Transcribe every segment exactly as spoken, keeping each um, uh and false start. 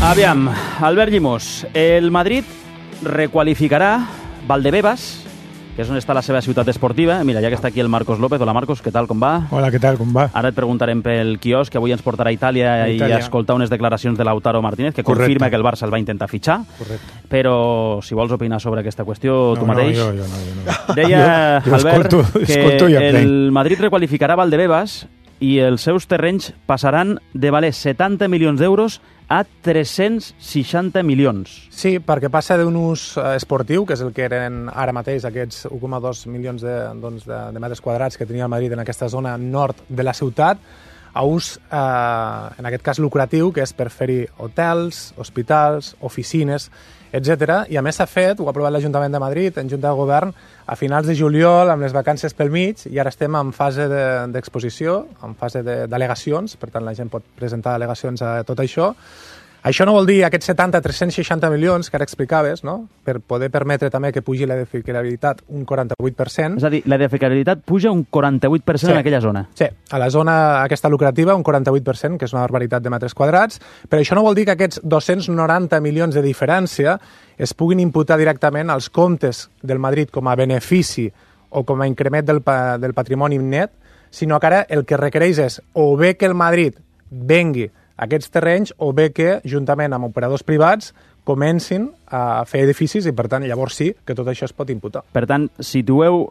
Aviam, Albert Llimós, el Madrid requalificarà Valdebebas, que és on està la seva ciutat esportiva. Mira, ja que està aquí el Marcos López. Hola, Marcos, què tal, com va? Hola, què tal, com va? Ara et preguntarem pel quiosc, que avui ens portarà a Itàlia, a Itàlia. I a escoltar unes declaracions de Lautaro Martínez, que Correcte. confirma que el Barça el va intentar fitxar. Correcte. Però, si vols opinar sobre aquesta qüestió, no, tu mateix... No, jo, jo no, jo no. Deia, jo, jo Albert, escolto, que escolto el Madrid requalificarà Valdebebas i els seus terrenys passaran de valer setanta milions d'euros a tres-cents seixanta milions. Sí, perquè passa d'un ús esportiu, que és el que eren ara mateix aquests un coma dos milions de, doncs, de, de metres quadrats que tenia el Madrid en aquesta zona nord de la ciutat, a ús, eh, en aquest cas lucratiu, que és per fer-hi hotels, hospitals, oficines, etcètera. I a més s'ha fet, ho ha aprovat l'Ajuntament de Madrid, en Junta de Govern, a finals de juliol, amb les vacances pel mig, i ara estem en fase d'exposició, de, en fase d'al·legacions, per tant la gent pot presentar al·legacions a tot això. Això no vol dir aquests setanta a tres-cents seixanta milions que ara explicaves, no? Per poder permetre també que pugi l'edificabilitat un quaranta-vuit per cent. És a dir, l'edificabilitat puja un quaranta-vuit per cent sí. en aquella zona. Sí, a la zona aquesta lucrativa un quaranta-vuit per cent, que és una barbaritat de metres quadrats, però això no vol dir que aquests dos-cents noranta milions de diferència es puguin imputar directament als comptes del Madrid com a benefici o com a increment del, pa del patrimoni net, sinó que ara el que requereix és o bé que el Madrid vengui aquests terrenys o bé que, juntament amb operadors privats, comencin a fer edificis i, per tant, llavors sí que tot això es pot imputar. Per tant, situeu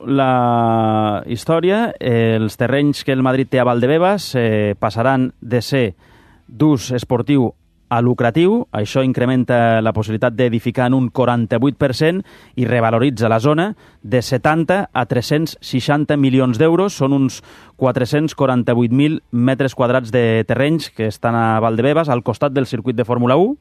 la història, els terrenys que el Madrid té a Valdebebas eh, passaran de ser d'ús esportiu a lucratiu, això incrementa la possibilitat d'edificar en un quaranta-vuit per cent i revaloritza la zona de setanta a tres-cents seixanta milions d'euros. Són uns quatre-cents quaranta-vuit mil metres quadrats de terrenys que estan a Valdebebas, al costat del circuit de Fórmula u.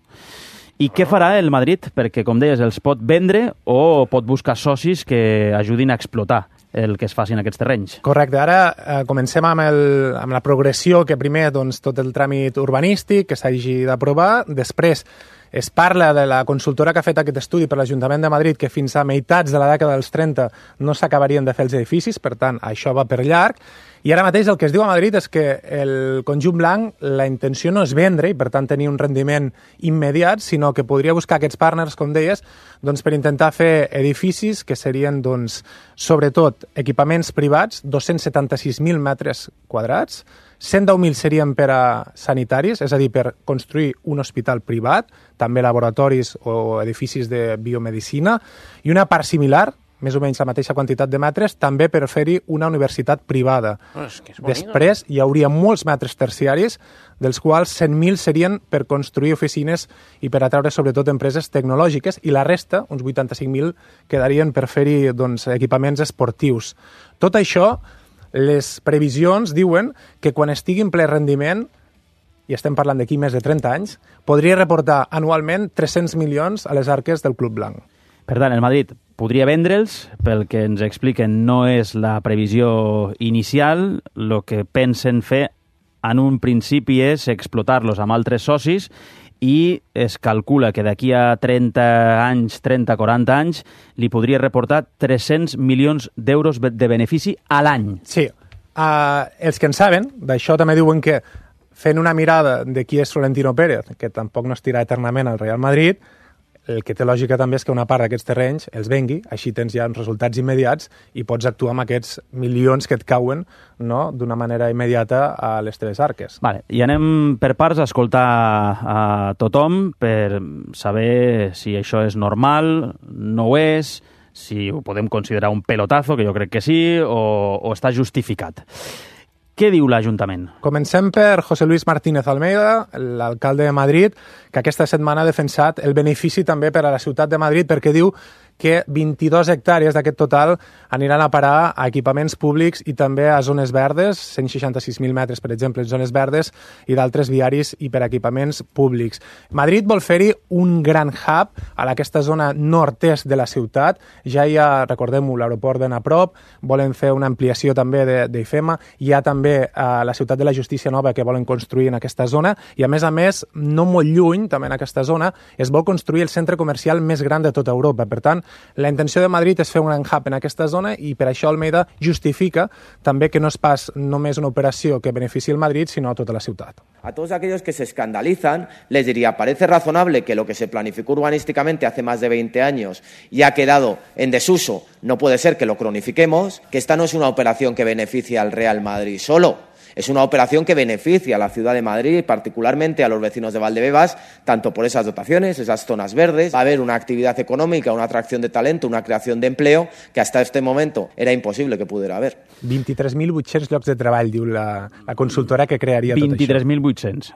I què farà el Madrid? Perquè, com deies, els pot vendre o pot buscar socis que ajudin a explotar el que es faci en aquests terrenys. Correcte. Ara eh, comencem amb, el, amb la progressió, que primer doncs, tot el tràmit urbanístic que s'hagi d'aprovar, després es parla de la consultora que ha fet aquest estudi per l'Ajuntament de Madrid, que fins a meitats de la dècada dels trenta no s'acabarien de fer els edificis, per tant, això va per llarg. I ara mateix el que es diu a Madrid és que el conjunt blanc, la intenció no és vendre i, per tant, tenir un rendiment immediat, sinó que podria buscar aquests partners, com deies, doncs, per intentar fer edificis que serien, doncs, sobretot, equipaments privats, dos-cents setanta-sis mil metres quadrats, cent deu mil serien per a sanitaris, és a dir, per construir un hospital privat, també laboratoris o edificis de biomedicina, i una part similar, més o menys la mateixa quantitat de metres, també per fer-hi una universitat privada. Oh, és que és Després hi hauria molts metres terciaris, dels quals cent mil serien per construir oficines i per atraure sobretot empreses tecnològiques, i la resta, uns vuitanta-cinc mil, quedarien per fer-hi doncs, equipaments esportius. Tot això, les previsions diuen que quan estigui en ple rendiment, i estem parlant d'aquí més de trenta anys, podria reportar anualment tres-cents milions a les arques del Club Blanc. Per tant, el Madrid podria vendre'ls, pel que ens expliquen no és la previsió inicial, el que pensen fer en un principi és explotar-los amb altres socis i es calcula que d'aquí a trenta anys, trenta a quaranta anys, li podria reportar tres-cents milions d'euros de benefici a l'any. Sí, uh, els que en saben, d'això també diuen que fent una mirada de qui és Florentino Pérez, que tampoc no estirà eternament al Real Madrid, el que té lògica també és que una part d'aquests terrenys els vengui, així tens ja uns resultats immediats i pots actuar amb aquests milions que et cauen, no?, d'una manera immediata a les teves arques. Vale. I anem per parts a escoltar a tothom per saber si això és normal, no ho és, si ho podem considerar un pelotazo, que jo crec que sí, o, o està justificat. Què diu l'Ajuntament? Comencem per José Luis Martínez Almeida, l'alcalde de Madrid, que aquesta setmana ha defensat el benefici també per a la ciutat de Madrid, perquè diu que vint-i-dues hectàrees d'aquest total aniran a parar a equipaments públics i també a zones verdes, cent seixanta-sis mil metres, per exemple, en zones verdes i d'altres viaris i per a equipaments públics. Madrid vol fer-hi un gran hub a aquesta zona nord-est de la ciutat. Ja hi ha, recordem-ho, l'aeroport d'en a prop, volen fer una ampliació també d'IFEMA, hi ha també a la ciutat de la Justícia Nova que volen construir en aquesta zona i, a més a més, no molt lluny, també en aquesta zona, es vol construir el centre comercial més gran de tota Europa. Per tant, La intenció de Madrid és fer un gran hub en aquesta zona i per això Almeida justifica també que no és pas només una operació que benefici el Madrid, sinó a tota la ciutat. A todos aquellos que se escandalizan, les diría, parece razonable que lo que se planificó urbanísticamente hace más de veinte años y ha quedado en desuso, no puede ser que lo cronifiquemos, que esta no es una operación que beneficia al Real Madrid solo. Es una operación que beneficia a la ciudad de Madrid y particularmente a los vecinos de Valdebebas, tanto por esas dotaciones, esas zonas verdes. Va a haber una actividad económica, una atracción de talento, una creación de empleo que hasta este momento era imposible que pudiera haver. vint-i-tres mil vuit-cents llocs de treball, diu la, la consultora que crearia tot això. vint-i-tres mil vuit-cents.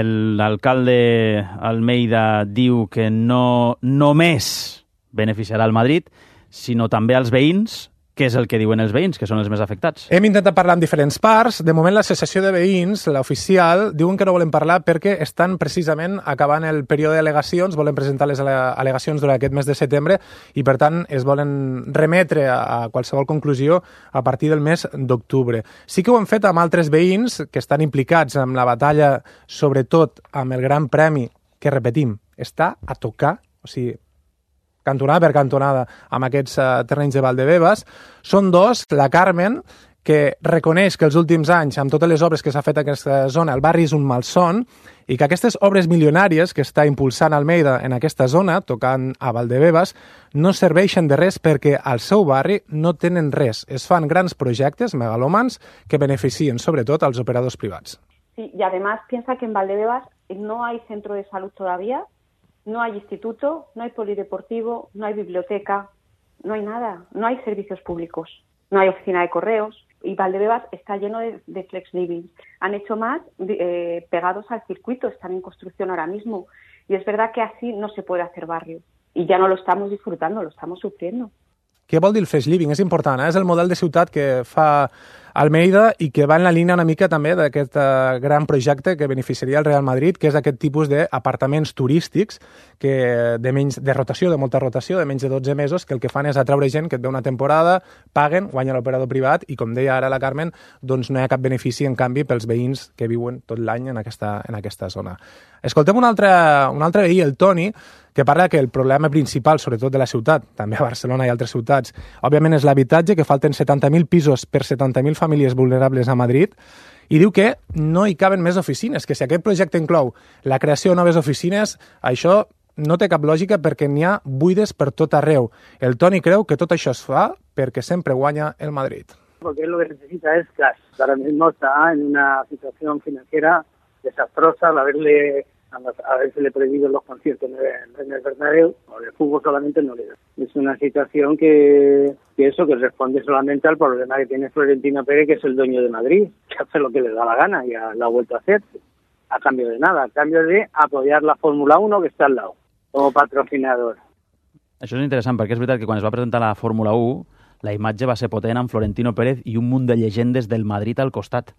L'alcalde Almeida diu que no només beneficiarà el Madrid, sinó també als veïns. Què és el que diuen els veïns, que són els més afectats? Hem intentat parlar amb diferents parts. De moment, l'associació de veïns, l'oficial, diuen que no volen parlar perquè estan precisament acabant el període d'al·legacions, volen presentar les al·legacions durant aquest mes de setembre i, per tant, es volen remetre a qualsevol conclusió a partir del mes d'octubre. Sí que ho han fet amb altres veïns que estan implicats en la batalla, sobretot amb el Gran Premi, que, repetim, està a tocar, o sigui, cantonada per cantonada amb aquests uh, terrenys de Valdebebas. Són dos, la Carmen, que reconeix que els últims anys, amb totes les obres que s'ha fet a aquesta zona, el barri és un malson i que aquestes obres milionàries que està impulsant Almeida en aquesta zona, tocant a Valdebebas, no serveixen de res perquè al seu barri no tenen res. Es fan grans projectes megalòmans que beneficien sobretot als operadors privats. Sí, y además piensa que en Valdebebas no hay centro de salud todavía, no hay instituto, no hay polideportivo, no hay biblioteca, no hay nada, no hay servicios públicos, no hay oficina de correos y Valdebebas está lleno de, de flex living. Han hecho más eh, pegados al circuito, están en construcción ahora mismo y es verdad que así no se puede hacer barrio y ya no lo estamos disfrutando, lo estamos sufriendo. Què vol dir el flex living? És important, eh? És el model de ciutat que fa Almeida i que va en la línia una mica també d'aquest uh, gran projecte que beneficiaria el Real Madrid, que és aquest tipus d'apartaments turístics que de menys de rotació, de molta rotació, de menys de dotze mesos, que el que fan és atraure gent que et ve una temporada, paguen, guanya l'operador privat i, com deia ara la Carmen, doncs no hi ha cap benefici, en canvi, pels veïns que viuen tot l'any en aquesta, en aquesta zona. Escoltem un altre, un altre veí, el Toni, que parla que el problema principal, sobretot de la ciutat, també a Barcelona i altres ciutats, òbviament és l'habitatge, que falten setanta mil pisos per setanta mil famílies vulnerables a Madrid, i diu que no hi caben més oficines, que si aquest projecte inclou la creació de noves oficines, això no té cap lògica perquè n'hi ha buides per tot arreu. El Toni creu que tot això es fa perquè sempre guanya el Madrid. Porque él lo que necesita es cash. Ahora mismo está en una situación financiera desastrosa al haberle haberse prohibido los conciertos en el Bernabéu, o el fútbol solamente no le da. Es una situación que, que eso, que responde solamente al problema que tiene Florentino Pérez, que es el dueño de Madrid, que hace lo que le da la gana y lo ha vuelto a hacer, a cambio de nada, a cambio de apoyar la Fórmula uno que está al lado, como patrocinador. Això és interessant, perquè és veritat que quan es va presentar la Fórmula u, la imatge va ser potent amb Florentino Pérez i un munt de llegendes del Madrid al costat,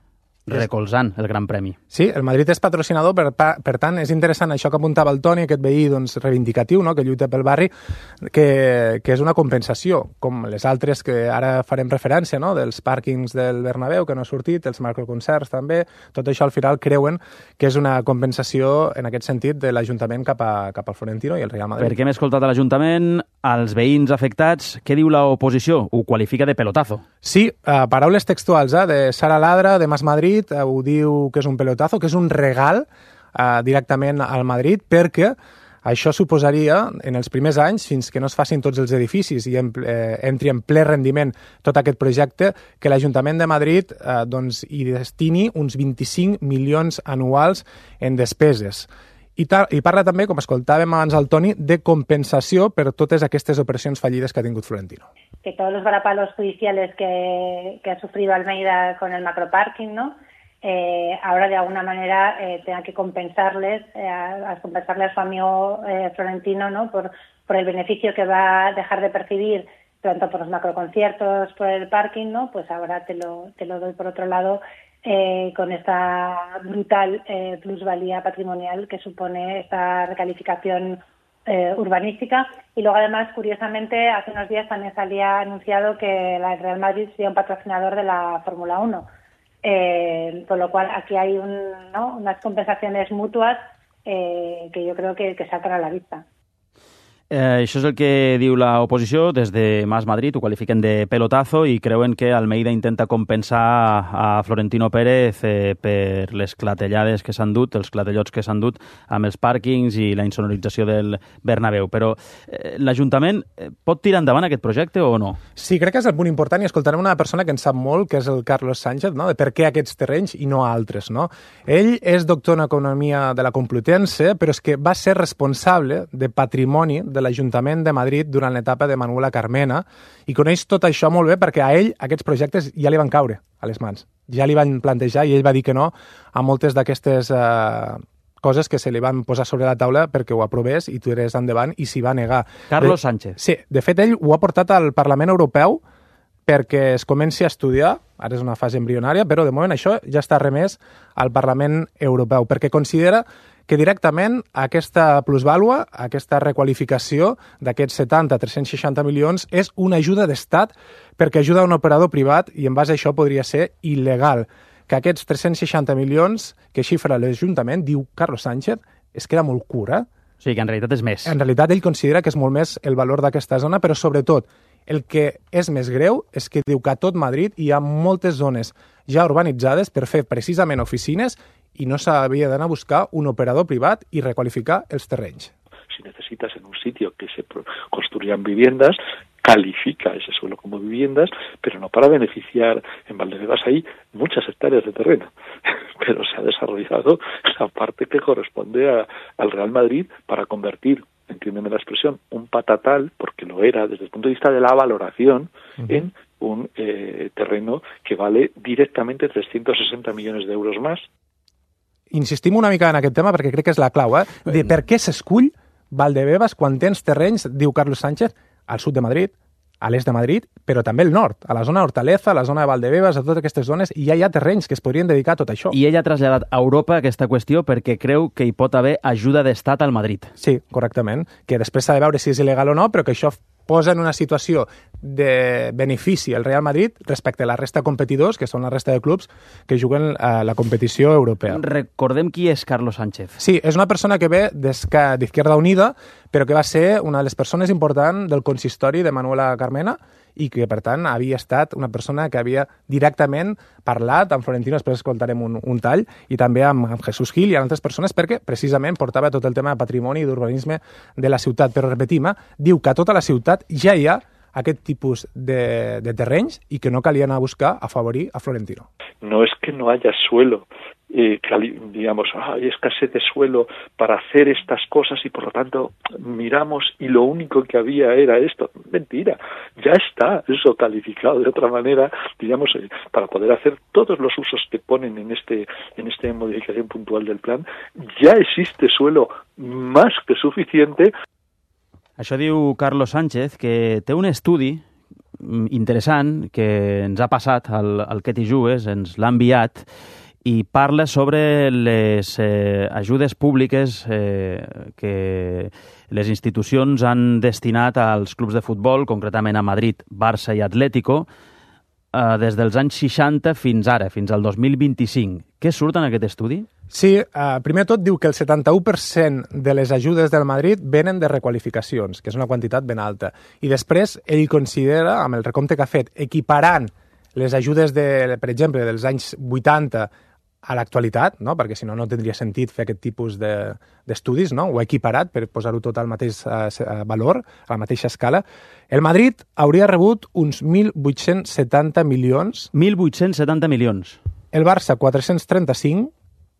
recolzant el Gran Premi. Sí, el Madrid és patrocinador, per, per tant, és interessant això que apuntava el Toni, aquest veí doncs, reivindicatiu, no?, que lluita pel barri, que, que és una compensació, com les altres que ara farem referència, no?, dels pàrquings del Bernabéu, que no ha sortit, els macroconcerts també, tot això al final creuen que és una compensació, en aquest sentit, de l'Ajuntament cap, a, cap al Florentino i el Real Madrid. Perquè hem escoltat a l'Ajuntament, als veïns afectats, què diu l'oposició? Ho qualifica de pelotazo. Sí, uh, paraules textuals, eh, de Sara Ladra, de Mas Madrid, ho diu que és un pelotazo, que és un regal eh, directament al Madrid, perquè això suposaria, en els primers anys, fins que no es facin tots els edificis i en, eh, entri en ple rendiment tot aquest projecte, que l'Ajuntament de Madrid eh, doncs, hi destini uns vint-i-cinc milions anuals en despeses. I, I parla també, com escoltàvem abans al Toni, de compensació per totes aquestes operacions fallides que ha tingut Florentino. Que todos los varapalos judiciales que, que ha sufrido Almeida con el macroparking, ¿no?, Eh, ahora de alguna manera eh, tenga que compensarles, eh, a, a compensarle a su amigo eh, Florentino, ¿no?, por, por el beneficio que va a dejar de percibir tanto por los macroconciertos, por el parking, ¿no?, pues ahora te lo, te lo doy por otro lado eh, con esta brutal eh, plusvalía patrimonial que supone esta recalificación eh, urbanística. Y luego además, curiosamente, hace unos días también salía anunciado que la Real Madrid sería un patrocinador de la Fórmula uno. Eh, con lo cual aquí hay un, ¿no?, unas compensaciones mutuas eh, que yo creo que, que sacan a la vista. Eh, això és el que diu l'oposició. Des de Mas Madrid ho qualifiquen de pelotazo i creuen que Almeida intenta compensar a Florentino Pérez eh, per les clatellades que s'han dut, els clatellots que s'han dut amb els pàrquings i la insonorització del Bernabéu. Però eh, l'Ajuntament pot tirar endavant aquest projecte o no? Sí, crec que és el punt important i escoltarem una persona que en sap molt, que és el Carlos Sánchez, no? De per què aquests terrenys i no altres, no? Ell és doctor en Economia de la Complutense, però és que va ser responsable de patrimoni de l'Ajuntament de Madrid durant l'etapa de Manuela Carmena i coneix tot això molt bé perquè a ell aquests projectes ja li van caure a les mans. Ja li van plantejar i ell va dir que no a moltes d'aquestes eh, coses que se li van posar sobre la taula perquè ho aprovés i tirés endavant i s'hi va negar. Carlos de, Sánchez. Sí, de fet ell ho ha portat al Parlament Europeu perquè es comenci a estudiar, ara és una fase embrionària, però de moment això ja està remès al Parlament Europeu, perquè considera que directament aquesta plusvàlua, aquesta requalificació d'aquests setanta a tres-cents seixanta milions és una ajuda d'estat perquè ajuda un operador privat i en base a això podria ser il·legal. Que aquests tres-cents seixanta milions que xifra l'Ajuntament, diu Carlos Sánchez, es queda molt curt, eh? O sigui que en realitat és més. En realitat ell considera que és molt més el valor d'aquesta zona, però sobretot el que és més greu és que diu que a tot Madrid hi ha moltes zones ja urbanitzades per fer precisament oficines i no s'havia d'anar a buscar un operador privat y recualificar els terrenys. Si necesitas en un sitio que se construyan viviendas, califica ese suelo como viviendas, pero no para beneficiar. En Valdebebas hay muchas hectáreas de terreno, pero se ha desarrollado la parte que corresponde a, al Real Madrid para convertir, entiéndeme la expresión, un patatal, porque lo era desde el punto de vista de la valoración, uh-huh. en un eh, terreno que vale directamente trescientos sesenta millones de euros más. Insistim una mica en aquest tema perquè crec que és la clau, eh? De per què s'escull Valdebebas quan tens terrenys, diu Carlos Sánchez, al sud de Madrid, a l'est de Madrid, però també al nord, a la zona Hortaleza, a la zona de Valdebebas, a totes aquestes zones, i ja hi ha terrenys que es podrien dedicar a tot això. I ell ha traslladat a Europa aquesta qüestió perquè creu que hi pot haver ajuda d'estat al Madrid. Sí, correctament, que després s'ha de veure si és il·legal o no, però que això posa en una situació de benefici el Real Madrid respecte a la resta de competidors, que són la resta de clubs que juguen a la competició europea. Recordem qui és Carlos Sánchez. Sí, és una persona que ve d'Izquierda Unida, però que va ser una de les persones importants del consistori de Manuela Carmena i que, per tant, havia estat una persona que havia directament parlat amb Florentino, després escoltarem un, un tall, i també amb, amb Jesús Gil i amb altres persones, perquè precisament portava tot el tema de patrimoni i d'urbanisme de la ciutat. Però repetim, eh, diu que a tota la ciutat ja hi ha aquest tipus de, de terrenys i que no calia anar a buscar afavorir a Florentino. No es que no haya suelo, eh, digamos, hay escasez de suelo para hacer estas cosas y por lo tanto miramos y lo único que había era esto. Mentira, ya está eso calificado de otra manera, digamos, eh, para poder hacer todos los usos que ponen en este en esta modificación puntual del plan, ya existe suelo más que suficiente. Això diu Carlos Sánchez, que té un estudi interessant que ens ha passat al, al Que t'hi jugues, ens l'ha enviat, i parla sobre les eh, ajudes públiques eh, que les institucions han destinat als clubs de futbol, concretament a Madrid, Barça i Atlético, eh, des dels anys seixanta fins ara, fins al dos mil vint-i-cinc. Què surt en aquest estudi? Sí, eh, primer tot diu que el setanta-u per cent de les ajudes del Madrid venen de requalificacions, que és una quantitat ben alta. I després ell considera, amb el recompte que ha fet, equiparant les ajudes, de, per exemple, dels anys vuitanta a l'actualitat, no? Perquè si no, no tindria sentit fer aquest tipus de, d'estudis, no? Ho ha equiparat per posar-ho tot al mateix eh, valor, a la mateixa escala. El Madrid hauria rebut uns mil vuit-cents setanta milions. mil vuit-cents setanta milions. El Barça, quatre-cents trenta-cinc,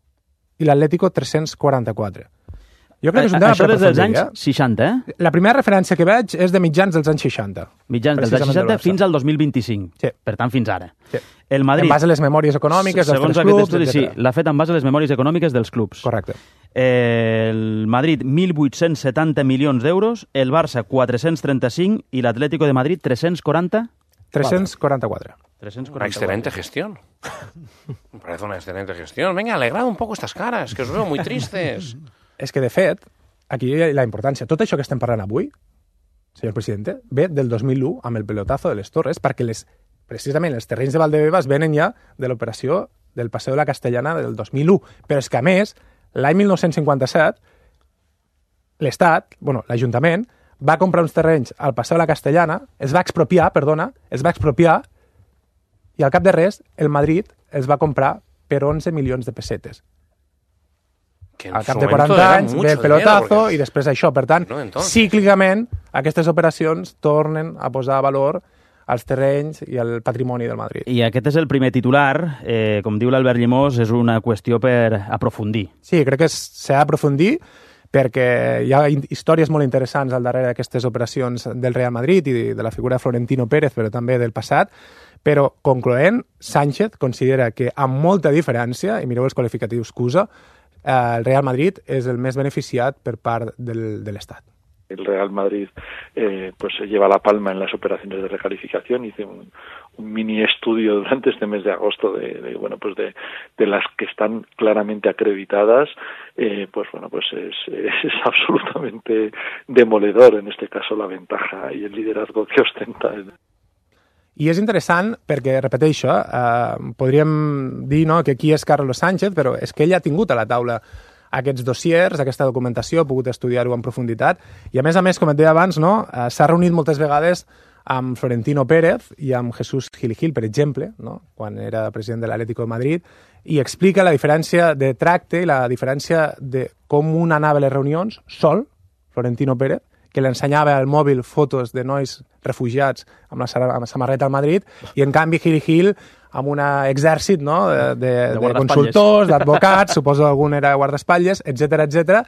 i l'Atlético, tres-cents quaranta-quatre. Jo crec que és un tema Això des dels anys eh? seixanta, eh? La primera referència que veig és de mitjans dels anys seixanta. Mitjans dels anys seixanta fins al dos mil vint-i-cinc. Sí. Per tant, fins ara. Sí. El Madrid, en base a les memòries econòmiques dels tres clubs, estudi, sí, l'ha fet en base a les memòries econòmiques dels clubs. Correcte. Eh, el Madrid, mil vuit-cents setanta milions d'euros, el Barça, quatre-cents trenta-cinc, i l'Atlético de Madrid, tres-cents quaranta? tres-cents quaranta-quatre. Una excelente gestión. Me parece una excelente gestión. Venga, alegrad un poco estas caras, que os veo muy tristes. És que, de fet, aquí hi ha la importància. Tot això que estem parlant avui, senyor president, ve del dos mil u amb el pelotazo de les Torres, perquè les, precisament els terrenys de Valdebebas venen ja de l'operació del Paseo de la Castellana del dos mil u. Però és que, a més, l'any mil nou-cents cinquanta-set, l'Estat, bueno, l'Ajuntament, va comprar uns terrenys al Passeig de la Castellana, es va expropiar, perdona, es va expropiar, i al cap de res, el Madrid els va comprar per onze milions de pessetes. Al cap de quaranta anys ve el pelotazo i després això. Per tant, cíclicament, aquestes operacions tornen a posar valor als terrenys i al patrimoni del Madrid. I aquest és el primer titular. Eh, com diu l'Albert Llimós, és una qüestió per aprofundir. Sí, crec que s'ha d'aprofundir perquè hi ha històries molt interessants al darrere d'aquestes operacions del Real Madrid i de la figura de Florentino Pérez, però també del passat. Però, concloent, Sánchez considera que amb molta diferència, i mireu els qualificatius que usa, eh, el Real Madrid és el més beneficiat per part del, de l'Estat. El Real Madrid eh, pues se lleva la palma en las operaciones de recalificación. Hice un, un mini estudio durante este mes de agosto de, de bueno pues de, de las que están claramente acreditadas. Eh, pues bueno pues es, es absolutamente demoledor en este caso la ventaja y el liderazgo que ostenta. I és interessant perquè, repeteixo, eh, podríem dir no, que qui és Carlos Sánchez, però és que ell ha tingut a la taula aquests dossiers, aquesta documentació, ha pogut estudiar-ho en profunditat, i a més a més, com et deia abans, no, eh, s'ha reunit moltes vegades amb Florentino Pérez i amb Jesús Gil i Gil, per exemple, no, quan era president de l'Atlético de Madrid, i explica la diferència de tracte i la diferència de com un anava a les reunions sol, Florentino Pérez, que l'ensenyava al mòbil fotos de nois refugiats amb la, amb la samarreta al Madrid, i en canvi Gil i Gil amb un exèrcit no? de, de, de, de consultors, d'advocats, suposo algun era guardaespatlles, etcètera, etcètera.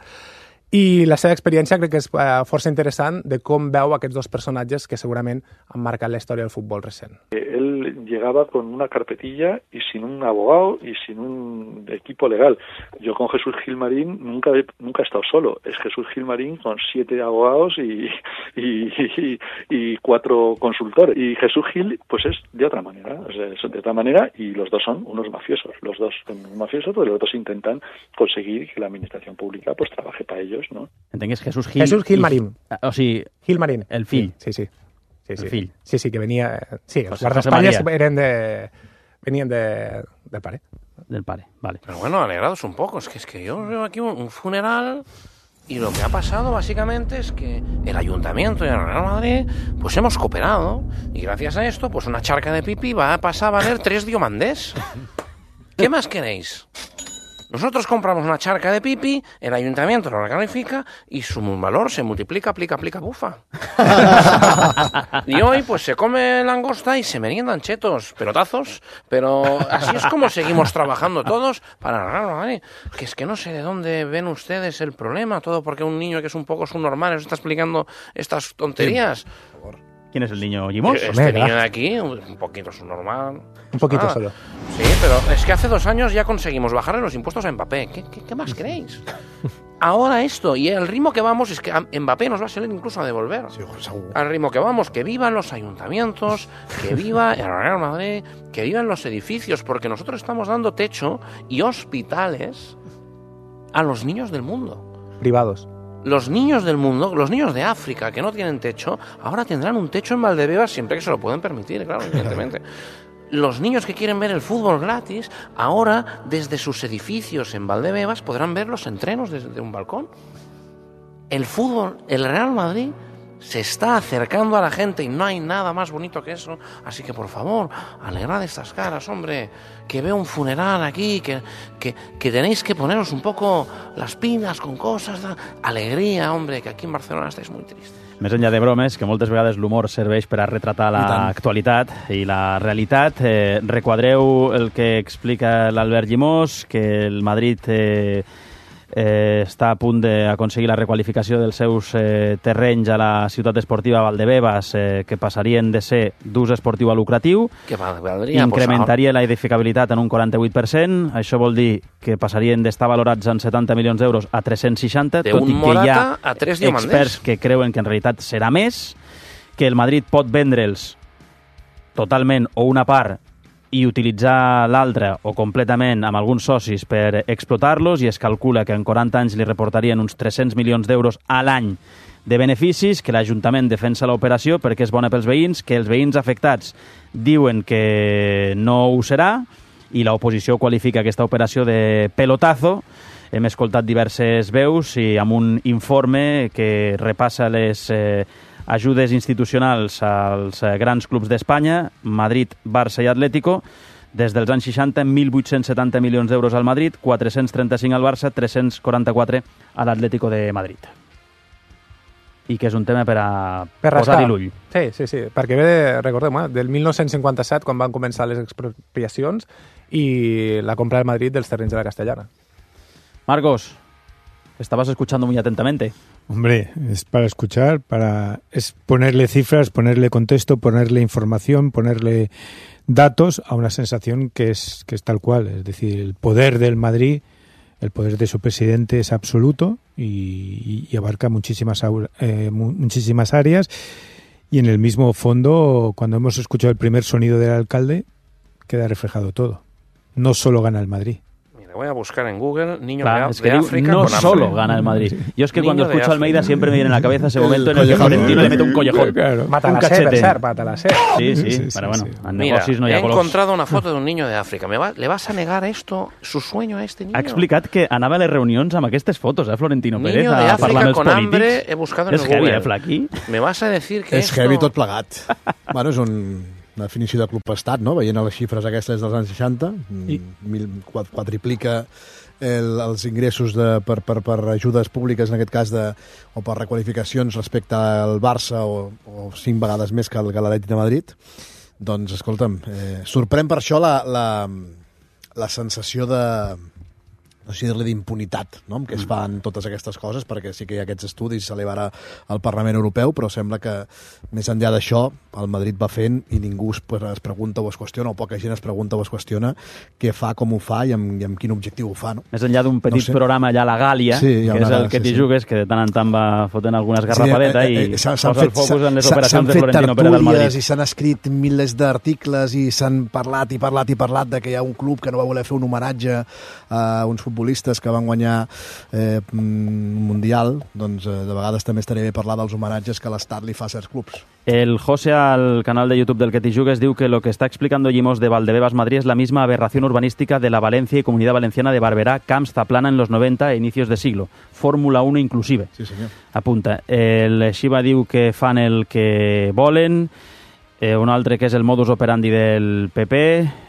I la seva experiència crec que és força interessant de com veu aquests dos personatges que segurament han marcat la història del futbol recent. Él llegaba con una carpetilla y sin un abogado y sin un equipo legal. Yo con Jesús Gilmarín nunca he, nunca he estado solo. Es Jesús Gilmarín con siete abogados y, y, y, y cuatro consultores. Y Jesús Gil pues es de otra manera, o sea, es de otra manera, y los dos son unos mafiosos. Los dos son unos mafiosos, pero los dos intentan conseguir que la administración pública pues trabaje para ellos. No? Entenc que és Jesús Gil... Jesús Gilmarín. I, o sigui... Gilmarín. El fill. Sí, sí. sí, sí. El fill. Sí, sí, que venia... Sí, els José, guardaespatlles José eren de... venien de... del pare. Del pare, vale. Pero bueno, alegrados un poco. Es que, es que yo veo aquí un, un funeral y lo que ha pasado básicamente es que el Ayuntamiento y el Real Madrid pues hemos cooperado y gracias a esto pues una charca de pipí va a pasar a valer tres diamandés. ¿Qué más queréis? Nosotros compramos una charca de pipi, el ayuntamiento lo recalifica y su valor se multiplica, aplica, aplica, bufa. Y hoy pues se come langosta y se meriendan chetos, pelotazos, pero así es como seguimos trabajando todos para... Que es que no sé de dónde ven ustedes el problema, todo porque un niño que es un poco subnormal nos está explicando estas tonterías. Por favor. ¿Quién es el niño Llimós? Este Omega. Niño de aquí, un poquito subnormal. Un poquito ah, solo. Sí, pero es que hace dos años ya conseguimos bajarle los impuestos a Mbappé. ¿Qué, qué, qué más queréis? Ahora esto, y el ritmo que vamos es que Mbappé nos va a salir incluso a devolver. Sí, al ritmo que vamos, que vivan los ayuntamientos, que viva el Real Madrid, que vivan los edificios, porque nosotros estamos dando techo y hospitales a los niños del mundo. Privados. Los niños del mundo, los niños de África que no tienen techo, ahora tendrán un techo en Valdebebas siempre que se lo pueden permitir, claro, evidentemente. Los niños que quieren ver el fútbol gratis, ahora desde sus edificios en Valdebebas podrán ver los entrenos desde un balcón. El fútbol, el Real Madrid se está acercando a la gente y no hay nada más bonito que eso. Así que, por favor, alegrad estas caras, hombre, que veo un funeral aquí, que, que, que tenéis que poneros un poco las pilas con cosas. De... Alegría, hombre, que aquí en Barcelona estáis muy tristes. Més enllà de bromes, que moltes vegades l'humor serveix per a retratar l'actualitat i la realitat, eh, requadreu el que explica l'Albert Llimós, que el Madrid eh, eh, està a punt d'aconseguir la requalificació dels seus eh, terrenys a la ciutat esportiva Valdebebas, eh, que passarien de ser d'ús esportiu a lucratiu, que valdria, incrementaria la edificabilitat en un quaranta-vuit per cent, això vol dir que passarien d'estar valorats en setanta milions d'euros a tres-cents seixanta, de tot i que hi ha a tres experts que creuen que en realitat serà més, que el Madrid pot vendre'ls totalment o una part i utilitzar l'altra o completament amb alguns socis per explotar-los, i es calcula que en quaranta anys li reportarien uns tres-cents milions d'euros a l'any de beneficis, que l'Ajuntament defensa l'operació perquè és bona pels veïns, que els veïns afectats diuen que no ho serà, i l'oposició qualifica aquesta operació de pelotazo, hem escoltat diverses veus i amb un informe que repassa les eh, ajudes institucionals als eh, grans clubs d'Espanya, Madrid, Barça i Atlético. Des dels anys seixanta, mil vuit-cents setanta milions d'euros al Madrid, quatre-cents trenta-cinc al Barça, tres-cents quaranta-quatre a l'Atlético de Madrid. I que és un tema per a per posar-hi l'ull. Sí, sí, sí, perquè ve, recordem, eh, del mil nou-cents cinquanta-set, quan van començar les expropiacions i la compra del Madrid dels terrenys de la Castellana. Marcos, estabas escuchando muy atentamente. Hombre, es para escuchar, para es ponerle cifras, ponerle contexto, ponerle información, ponerle datos a una sensación que es, que es tal cual. Es decir, el poder del Madrid, el poder de su presidente es absoluto y, y abarca muchísimas, eh, muchísimas áreas. Y en el mismo fondo, cuando hemos escuchado el primer sonido del alcalde, queda reflejado todo. No solo gana el Madrid. Voy a buscar en Google niño Claro, de, es que de África. no con solo hambre. gana el Madrid. Yo es que Niño cuando de escucho a Almeida África. siempre me viene a la cabeza ese momento El en el que collejón. Florentino le mete un collejón. Claro. Mata Un la C, cachete. per cert, mata la C. Sí, sí, Sí, sí, pero bueno, sí. en Mira, negocios no hi he ha colors. encontrado una foto de un niño de África. ¿Me va, ¿Le vas a negar esto, su sueño a este niño? Ha explicat que anava a les reunions amb aquestes fotos, eh, Florentino Niño Pérez, de a parlar África amb els con polítics. hambre, he buscado en És el heavy, Google. eh, Flaqui? ¿Me vas a decir que És esto... heavy tot plegat. Bueno, és un, una definició de club-estat, no? Veient les xifres aquestes dels anys seixanta, I... mil, quadriplica el, els ingressos de, per, per, per ajudes públiques, en aquest cas, de, o per requalificacions respecte al Barça o, o cinc vegades més que el l'Atlètic de Madrid. Doncs, escolta'm, eh, sorprèn per això la, la, la sensació de... no sé dir-li d'impunitat, no?, amb què es fan totes aquestes coses, perquè sí que hi ha aquests estudis, s'eleva al Parlament Europeu, però sembla que més enllà d'això el Madrid va fent i ningú es, es pregunta o es qüestiona, o poca gent es pregunta o es qüestiona què fa, com ho fa i amb, i amb quin objectiu ho fa, no? Més enllà d'un petit No sé. programa allà a la Gàlia, Sí, hi ha que una és el Gàlia, que sí, t'hi sí. jugues, que de tant en tant va fotent alguna esgarrapadeta Sí, eh, eh, i s'han- posa s'han el fet- focus en les s'han- operacions s'han de fet Florentino Pérez del tertúlies Madrid. i s'han escrit milers d'articles i s'han parlat i parlat i parlat de que hi ha un club que no va voler fer un homenatge a uns futbolistes que van guanyar eh, un mundial. Doncs eh, de vegades també estaria bé parlar dels homenatges que l'Estat li fa a certs clubs. El José al canal de YouTube del que te jugues diu que lo que está explicando Llimós de Valdebebas Madrid es la misma aberración urbanística de la Valencia y Comunidad Valenciana de Barberá, Camps, Zaplana en los noventa e inicios de siglo. Fórmula uno inclusive. Sí, senyor. Apunta. El Shiva diu que fan el que volen. Eh, un altre que és el modus operandi del P P.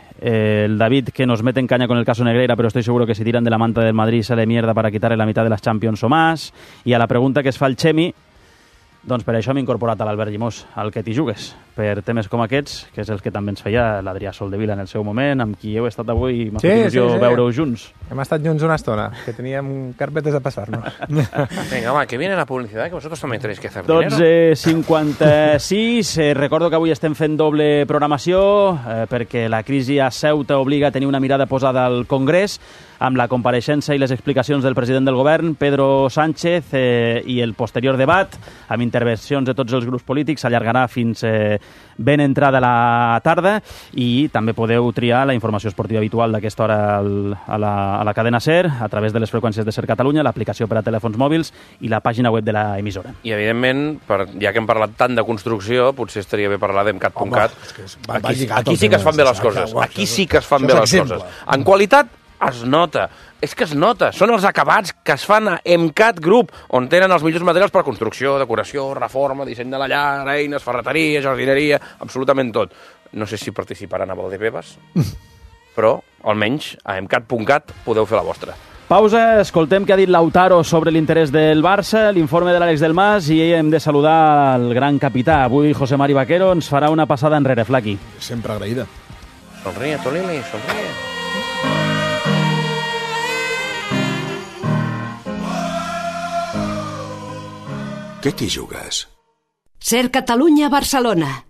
Eh, el David que nos mete en caña con el caso Negreira, pero estoy seguro que si tiran de la manta del Madrid sale mierda para quitarle la mitad de las Champions o más. I a la pregunta que es fa el Chemi, doncs per això m'he incorporat a l'Albert Llimós, al que t'hi jugues, per temes com aquests, que és el que també ens feia l'Adrià Soldevila en el seu moment, amb qui heu estat avui i m'ha Sí, fet il·lusió sí, sí. veure-ho junts. Hem estat junts una estona, que teníem carpetes a passar-nos. Venga, va, que viene la publicidad, que vosotros también tenéis que hacer dotze cinquanta-sis, eh, recordo que avui estem fent doble programació eh, perquè la crisi a Ceuta obliga a tenir una mirada posada al Congrés amb la compareixença i les explicacions del president del govern, Pedro Sánchez, eh, i el posterior debat, amb intervencions de tots els grups polítics, s'allargarà fins eh, ben entrada la tarda i també podeu triar la informació esportiva habitual d'aquesta hora al, a, la, a la cadena SER, a través de les freqüències de SER Catalunya, l'aplicació per a telèfons mòbils i la pàgina web de l'emissora. I, evidentment, per, ja que hem parlat tant de construcció, potser estaria bé parlar d'emcat punt cat. va- va Aquí, lligat aquí el sí que es tema fan bé de les Saca, coses. guau, Aquí això- sí que es fan això bé és les exemple. coses. En qualitat, es nota. És que es nota. Són els acabats que es fan a EMCAT Group, on tenen els millors materials per construcció, decoració, reforma, disseny de la llar, eines, ferreteria, jardineria, absolutament tot. No sé si participaran a Valdebebas, però almenys a emcat punt cat podeu fer la vostra. Pausa, escoltem què ha dit Lautaro sobre l'interès del Barça, l'informe de l'Àlex del Mas i hem de saludar el gran capità. Avui José Mari Vaquero ens farà una passada enrere, Flaqui. Sempre agraïda. Sonríe, Tolili, sonríe. Què t'hi jugues? SER Catalunya, Barcelona.